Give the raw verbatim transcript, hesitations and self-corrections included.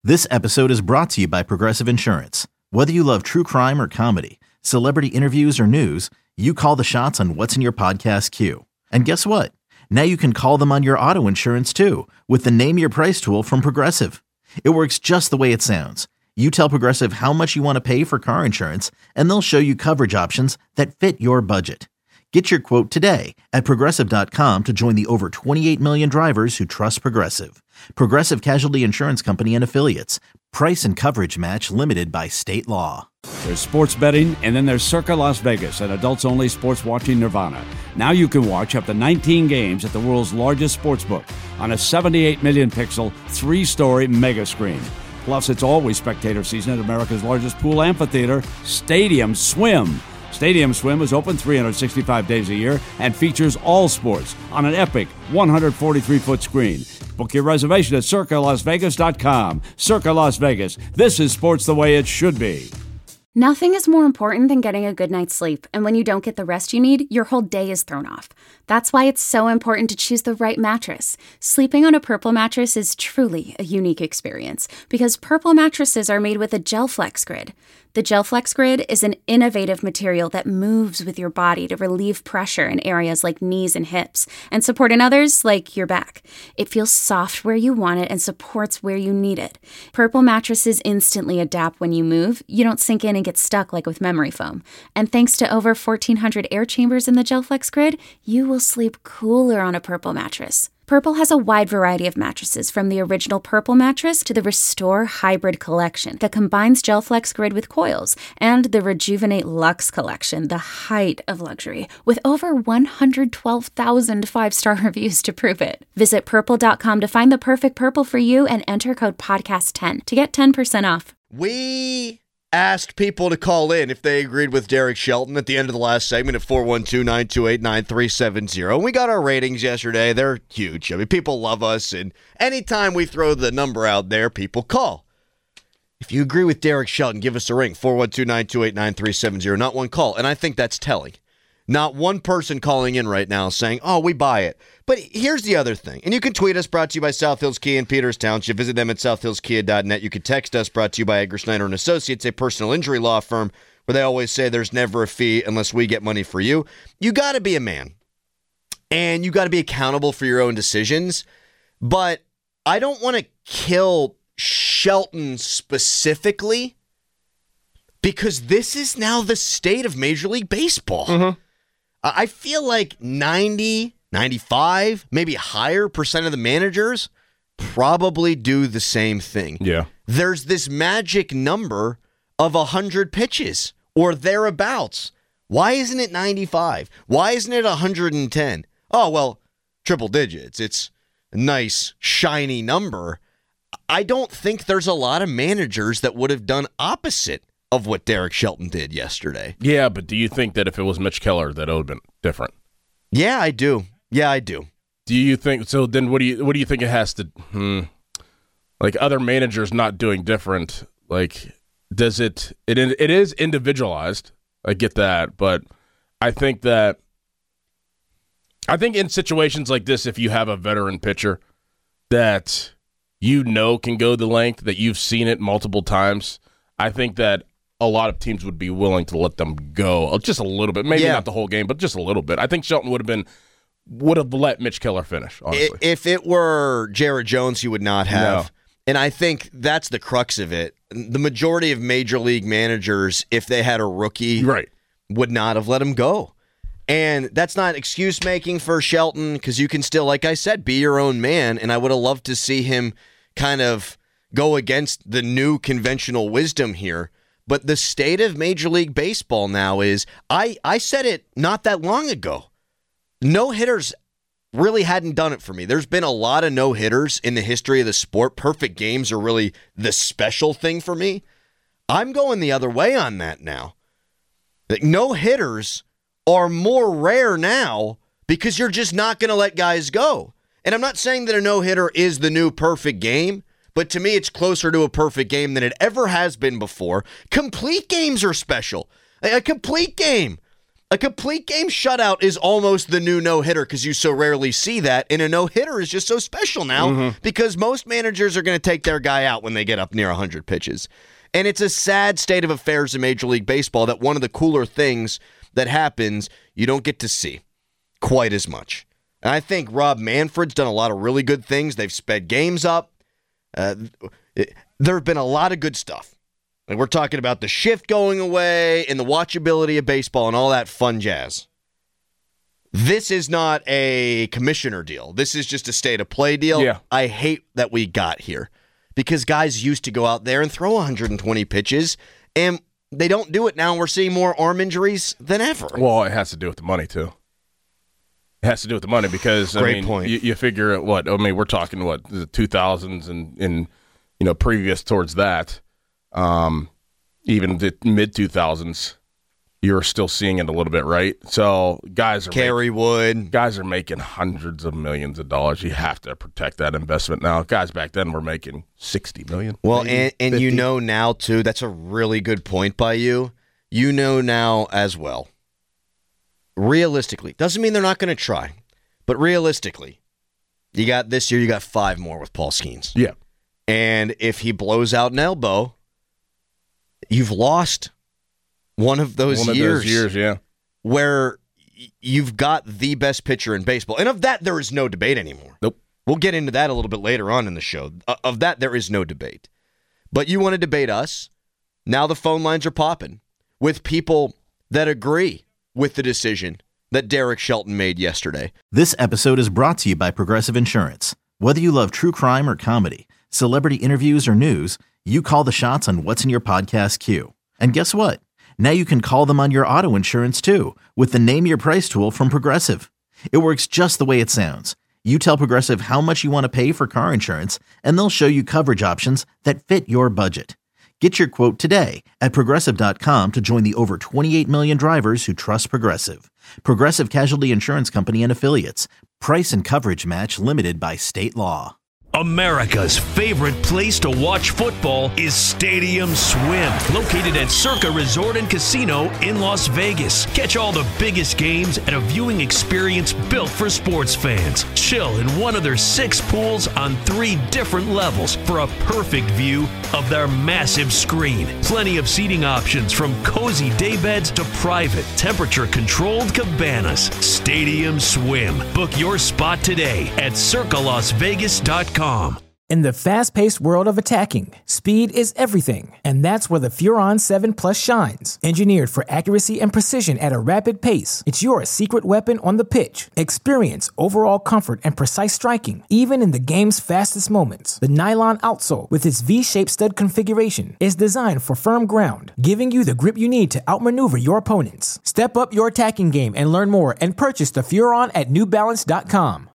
This episode is brought to you by Progressive Insurance. Whether you love true crime or comedy, celebrity interviews or news, you call the shots on what's in your podcast queue. And guess what? Now you can call them on your auto insurance too with the Name Your Price tool from Progressive. It works just the way it sounds. You tell Progressive how much you want to pay for car insurance, and they'll show you coverage options that fit your budget. Get your quote today at Progressive dot com to join the over twenty-eight million drivers who trust Progressive. Progressive Casualty Insurance Company and Affiliates. Price and coverage match limited by state law. There's sports betting, and then there's Circa Las Vegas, an adults-only sports watching nirvana. Now you can watch up to nineteen games at the world's largest sportsbook on a seventy-eight million pixel, three-story mega screen. Plus, it's always spectator season at America's largest pool amphitheater, Stadium Swim. Stadium Swim is open three hundred sixty-five days a year and features all sports on an epic one hundred forty-three foot screen. Book your reservation at Circa Las Vegas dot com. Circa Las Vegas. This is sports the way it should be. Nothing is more important than getting a good night's sleep, and when you don't get the rest you need, your whole day is thrown off. That's why it's so important to choose the right mattress. Sleeping on a Purple mattress is truly a unique experience because Purple mattresses are made with a GelFlex Grid. The GelFlex Grid is an innovative material that moves with your body to relieve pressure in areas like knees and hips and support in others like your back. It feels soft where you want it and supports where you need it. Purple mattresses instantly adapt when you move. You don't sink in and get stuck like with memory foam. And thanks to over fourteen hundred air chambers in the GelFlex Grid, you will sleep cooler on a Purple mattress. Purple has a wide variety of mattresses, from the original Purple mattress to the Restore Hybrid collection that combines GelFlex Grid with coils, and the Rejuvenate Luxe collection, the height of luxury, with over one hundred twelve thousand five-star reviews to prove it. Visit purple dot com to find the perfect Purple for you and enter code podcast ten to get ten percent off. We asked people to call in if they agreed with Derek Shelton at the end of the last segment at four one two, nine two eight, nine three seven zero. We got our ratings yesterday. They're huge. I mean, people love us, and anytime we throw the number out there, people call. If you agree with Derek Shelton, give us a ring, four one two, nine two eight, nine three seven zero. Not one call, and I think that's telling. Not one person calling in right now saying, oh, we buy it. But here's the other thing. And you can tweet us, brought to you by South Hills Kia in Peters Township. Visit them at south hills kia dot net. You can text us, brought to you by Edgar Snyder and Associates, a personal injury law firm where they always say there's never a fee unless we get money for you. You got to be a man. And you got to be accountable for your own decisions. But I don't want to kill Shelton specifically because this is now the state of Major League Baseball. Mm-hmm. I feel like ninety, ninety-five, maybe higher percent of the managers probably do the same thing. Yeah. There's this magic number of one hundred pitches or thereabouts. Why isn't it ninety-five? Why isn't it one hundred ten? Oh, well, triple digits. It's a nice, shiny number. I don't think there's a lot of managers that would have done opposite of what Derek Shelton did yesterday. Yeah, but do you think that if it was Mitch Keller that it would have been different? Yeah, I do. Yeah, I do. Do you think so? Then what do you what do you think it has to hmm, like other managers not doing different? Like, does it it it is individualized? I get that, but I think that I think in situations like this, if you have a veteran pitcher that you know can go the length, that you've seen it multiple times, I think that a lot of teams would be willing to let them go just a little bit. Maybe yeah. not the whole game, but just a little bit. I think Shelton would have been would have let Mitch Keller finish, honestly. If it were Jared Jones, he would not have. No. And I think that's the crux of it. The majority of major league managers, if they had a rookie, right. would not have let him go. And that's not excuse making for Shelton, because you can still, like I said, be your own man. And I would have loved to see him kind of go against the new conventional wisdom here. But the state of Major League Baseball now is, I, I said it not that long ago. No-hitters really hadn't done it for me. There's been a lot of no-hitters in the history of the sport. Perfect games are really the special thing for me. I'm going the other way on that now. Like, no-hitters are more rare now because you're just not going to let guys go. And I'm not saying that a no-hitter is the new perfect game, but to me it's closer to a perfect game than it ever has been before. Complete games are special. A complete game. A complete game shutout is almost the new no-hitter because you so rarely see that, and a no-hitter is just so special now mm-hmm. because most managers are going to take their guy out when they get up near one hundred pitches. And it's a sad state of affairs in Major League Baseball that one of the cooler things that happens you don't get to see quite as much. And I think Rob Manfred's done a lot of really good things. They've sped games up. Uh, it, there have been a lot of good stuff. Like we're talking about the shift going away and the watchability of baseball and all that fun jazz. This is not a commissioner deal. This is just a state of play deal. Yeah. I hate that we got here because guys used to go out there and throw one hundred twenty pitches, and they don't do it now. We're seeing more arm injuries than ever. Well, it has to do with the money, too. It has to do with the money because, I Great mean, point. You, you figure what, I mean, we're talking, what, the two thousands and, and you know, previous towards that. Um, even the mid two thousands, you're still seeing it a little bit, right? So guys are Kerry making, Wood, guys are making hundreds of millions of dollars. You have to protect that investment now. Guys back then were making sixty million. Well, and, and you know now too. That's a really good point by you. You know now as well. Realistically, doesn't mean they're not going to try, but realistically, you got this year. You got five more with Paul Skeens. Yeah, and if he blows out an elbow, you've lost one of those one years. Of those years, yeah, where y- you've got the best pitcher in baseball, and of that there is no debate anymore. Nope. We'll get into that a little bit later on in the show. Uh, of that there is no debate. But you want to debate us? Now the phone lines are popping with people that agree with the decision that Derek Shelton made yesterday. This episode is brought to you by Progressive Insurance. Whether you love true crime or comedy, celebrity interviews or news, you call the shots on what's in your podcast queue. And guess what? Now you can call them on your auto insurance too with the Name Your Price tool from Progressive. It works just the way it sounds. You tell Progressive how much you want to pay for car insurance, and they'll show you coverage options that fit your budget. Get your quote today at Progressive dot com to join the over twenty-eight million drivers who trust Progressive. Progressive Casualty Insurance Company and Affiliates. Price and coverage match limited by state law. America's favorite place to watch football is Stadium Swim, located at Circa Resort and Casino in Las Vegas. Catch all the biggest games at a viewing experience built for sports fans. Chill in one of their six pools on three different levels for a perfect view of their massive screen. Plenty of seating options from cozy daybeds to private, temperature-controlled cabanas. Stadium Swim. Book your spot today at circa las vegas dot com. In the fast-paced world of attacking, speed is everything, and that's where the Furon seven Plus shines. Engineered for accuracy and precision at a rapid pace, it's your secret weapon on the pitch. Experience overall comfort and precise striking, even in the game's fastest moments. The nylon outsole, with its V-shaped stud configuration, is designed for firm ground, giving you the grip you need to outmaneuver your opponents. Step up your attacking game and learn more and purchase the Furon at new balance dot com.